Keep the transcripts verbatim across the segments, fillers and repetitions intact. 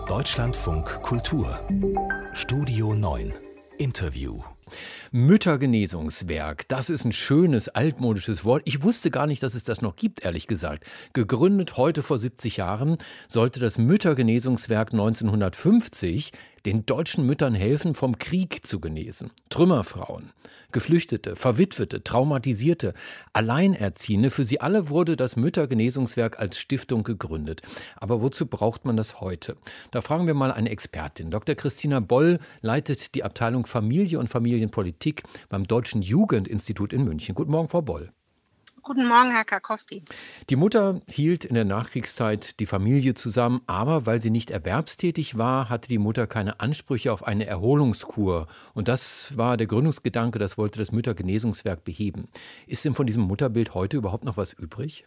Deutschlandfunk Kultur Studio neun Interview. Müttergenesungswerk, das ist ein schönes, altmodisches Wort. Ich wusste gar nicht, dass es das noch gibt, ehrlich gesagt. Gegründet heute vor siebzig Jahren, sollte das Müttergenesungswerk neunzehnhundertfünfzig den deutschen Müttern helfen, vom Krieg zu genesen. Trümmerfrauen, Geflüchtete, Verwitwete, Traumatisierte, Alleinerziehende, für sie alle wurde das Müttergenesungswerk als Stiftung gegründet. Aber wozu braucht man das heute? Da fragen wir mal eine Expertin. Doktor Christina Boll leitet die Abteilung Familie und Familienpolitik beim Deutschen Jugendinstitut in München. Guten Morgen, Frau Boll. Guten Morgen, Herr Karkowski. Die Mutter hielt in der Nachkriegszeit die Familie zusammen, aber weil sie nicht erwerbstätig war, hatte die Mutter keine Ansprüche auf eine Erholungskur. Und das war der Gründungsgedanke, das wollte das Müttergenesungswerk beheben. Ist denn von diesem Mutterbild heute überhaupt noch was übrig?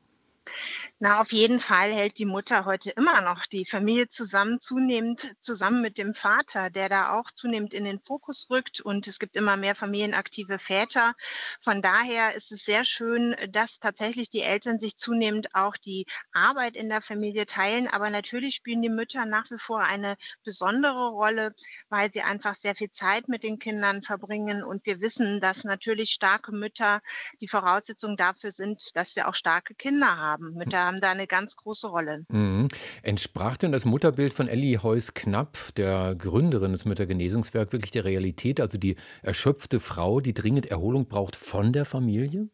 Na, auf jeden Fall hält die Mutter heute immer noch die Familie zusammen, zunehmend zusammen mit dem Vater, der da auch zunehmend in den Fokus rückt. Und es gibt immer mehr familienaktive Väter. Von daher ist es sehr schön, dass tatsächlich die Eltern sich zunehmend auch die Arbeit in der Familie teilen. Aber natürlich spielen die Mütter nach wie vor eine besondere Rolle, weil sie einfach sehr viel Zeit mit den Kindern verbringen. Und wir wissen, dass natürlich starke Mütter die Voraussetzung dafür sind, dass wir auch starke Kinder haben. Mütter haben da eine ganz große Rolle. Mhm. Entsprach denn das Mutterbild von Elli Heuss-Knapp, der Gründerin des Müttergenesungswerks, wirklich der Realität? Also die erschöpfte Frau, die dringend Erholung braucht von der Familie?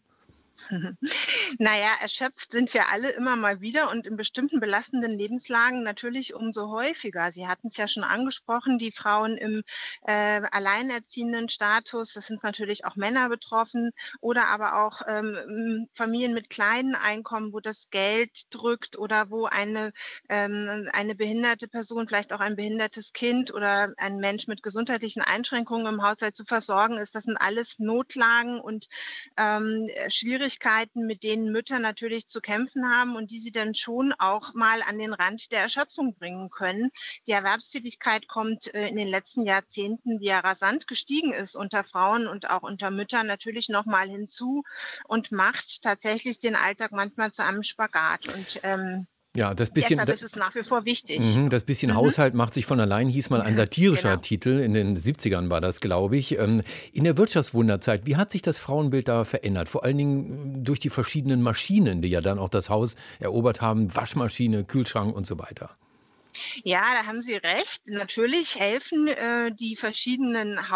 Naja, erschöpft sind wir alle immer mal wieder und in bestimmten belastenden Lebenslagen natürlich umso häufiger. Sie hatten es ja schon angesprochen, die Frauen im äh, alleinerziehenden Status, das sind natürlich auch Männer betroffen oder aber auch ähm, Familien mit kleinen Einkommen, wo das Geld drückt oder wo eine, ähm, eine behinderte Person, vielleicht auch ein behindertes Kind oder ein Mensch mit gesundheitlichen Einschränkungen im Haushalt zu versorgen ist. Das sind alles Notlagen und ähm, Schwierigkeiten, mit denen Mütter natürlich zu kämpfen haben und die sie dann schon auch mal an den Rand der Erschöpfung bringen können. Die Erwerbstätigkeit kommt äh, in den letzten Jahrzehnten, die ja rasant gestiegen ist unter Frauen und auch unter Müttern, natürlich noch mal hinzu und macht tatsächlich den Alltag manchmal zu einem Spagat. Und ähm, Ja, das bisschen, deshalb ist es nach wie vor wichtig. Mhm, das bisschen mhm. Haushalt macht sich von allein, hieß mal ein satirischer genau. Titel. In den siebzigern war das, glaube ich. In der Wirtschaftswunderzeit, wie hat sich das Frauenbild da verändert? Vor allen Dingen durch die verschiedenen Maschinen, die ja dann auch das Haus erobert haben. Waschmaschine, Kühlschrank und so weiter. Ja, da haben Sie recht. Natürlich helfen äh, die verschiedenen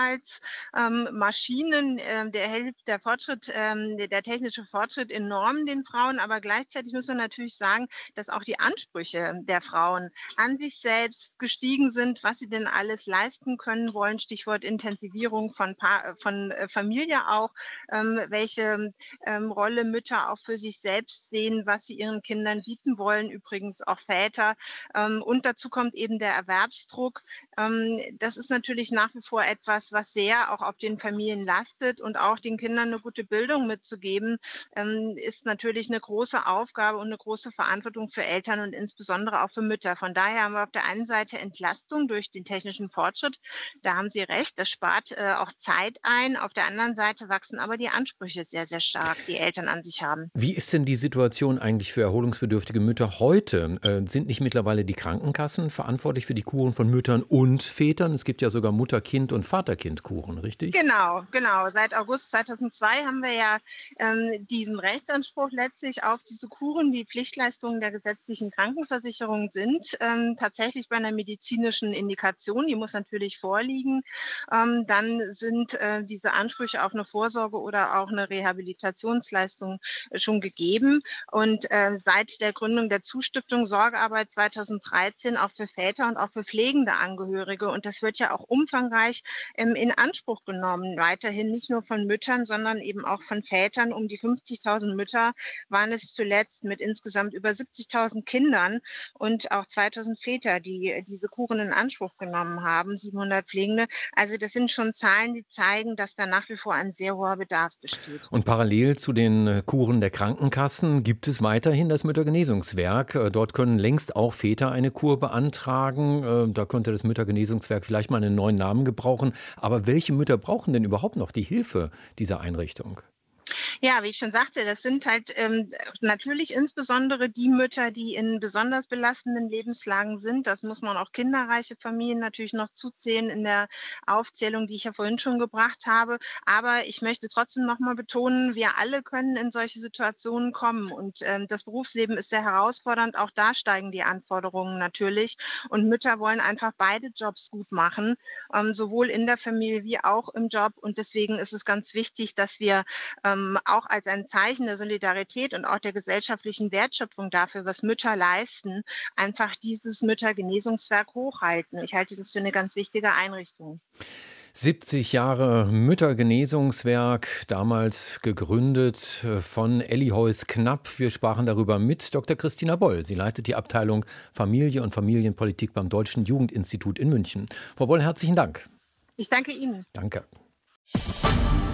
Haushaltsmaschinen, ähm, äh, der hilft der Fortschritt, ähm, der, der technische Fortschritt enorm den Frauen. Aber gleichzeitig muss man natürlich sagen, dass auch die Ansprüche der Frauen an sich selbst gestiegen sind, was sie denn alles leisten können wollen. Stichwort Intensivierung von, pa- von äh, Familie auch, ähm, welche ähm, Rolle Mütter auch für sich selbst sehen, was sie ihren Kindern bieten wollen. Übrigens auch Väter. Ähm, Und dazu kommt eben der Erwerbsdruck. Das ist natürlich nach wie vor etwas, was sehr auch auf den Familien lastet und auch den Kindern eine gute Bildung mitzugeben, ist natürlich eine große Aufgabe und eine große Verantwortung für Eltern und insbesondere auch für Mütter. Von daher haben wir auf der einen Seite Entlastung durch den technischen Fortschritt. Da haben Sie recht, das spart auch Zeit ein. Auf der anderen Seite wachsen aber die Ansprüche sehr, sehr stark, die Eltern an sich haben. Wie ist denn die Situation eigentlich für erholungsbedürftige Mütter heute? Sind nicht mittlerweile die Krankenkassen verantwortlich für die Kuren von Müttern und Vätern? Es gibt ja sogar Mutter-Kind- und Vater-Kind-Kuren, richtig? Genau, genau. Seit August zweitausendzwei haben wir ja ähm, diesen Rechtsanspruch letztlich auf diese Kuren, die Pflichtleistungen der gesetzlichen Krankenversicherung sind, ähm, tatsächlich bei einer medizinischen Indikation, die muss natürlich vorliegen. Ähm, dann sind äh, diese Ansprüche auf eine Vorsorge oder auch eine Rehabilitationsleistung äh, schon gegeben. Und äh, seit der Gründung der Zustiftung Sorgearbeit zweitausenddreizehn auch für Väter und auch für pflegende Angehörige. Und das wird ja auch umfangreich ähm, in Anspruch genommen. Weiterhin nicht nur von Müttern, sondern eben auch von Vätern. Um die fünfzigtausend Mütter waren es zuletzt mit insgesamt über siebzigtausend Kindern und auch zweitausend Väter, die diese Kuren in Anspruch genommen haben, siebenhundert Pflegende. Also das sind schon Zahlen, die zeigen, dass da nach wie vor ein sehr hoher Bedarf besteht. Und parallel zu den Kuren der Krankenkassen gibt es weiterhin das Müttergenesungswerk. Dort können längst auch Väter eine Kur beantragen. Da könnte das Müttergenesungswerk vielleicht mal einen neuen Namen gebrauchen. Aber welche Mütter brauchen denn überhaupt noch die Hilfe dieser Einrichtung? Ja, wie ich schon sagte, das sind halt ähm, natürlich insbesondere die Mütter, die in besonders belastenden Lebenslagen sind. Das muss man auch kinderreiche Familien natürlich noch zuzählen in der Aufzählung, die ich ja vorhin schon gebracht habe. Aber ich möchte trotzdem noch mal betonen, wir alle können in solche Situationen kommen. Und ähm, das Berufsleben ist sehr herausfordernd. Auch da steigen die Anforderungen natürlich. Und Mütter wollen einfach beide Jobs gut machen, ähm, sowohl in der Familie wie auch im Job. Und deswegen ist es ganz wichtig, dass wir ähm, auch als ein Zeichen der Solidarität und auch der gesellschaftlichen Wertschöpfung dafür, was Mütter leisten, einfach dieses Müttergenesungswerk hochhalten. Ich halte das für eine ganz wichtige Einrichtung. siebzig Jahre Müttergenesungswerk, damals gegründet äh, von Elli Heuss-Knapp. Wir sprachen darüber mit Doktor Christina Boll. Sie leitet die Abteilung Familie und Familienpolitik beim Deutschen Jugendinstitut in München. Frau Boll, herzlichen Dank. Ich danke Ihnen. Danke.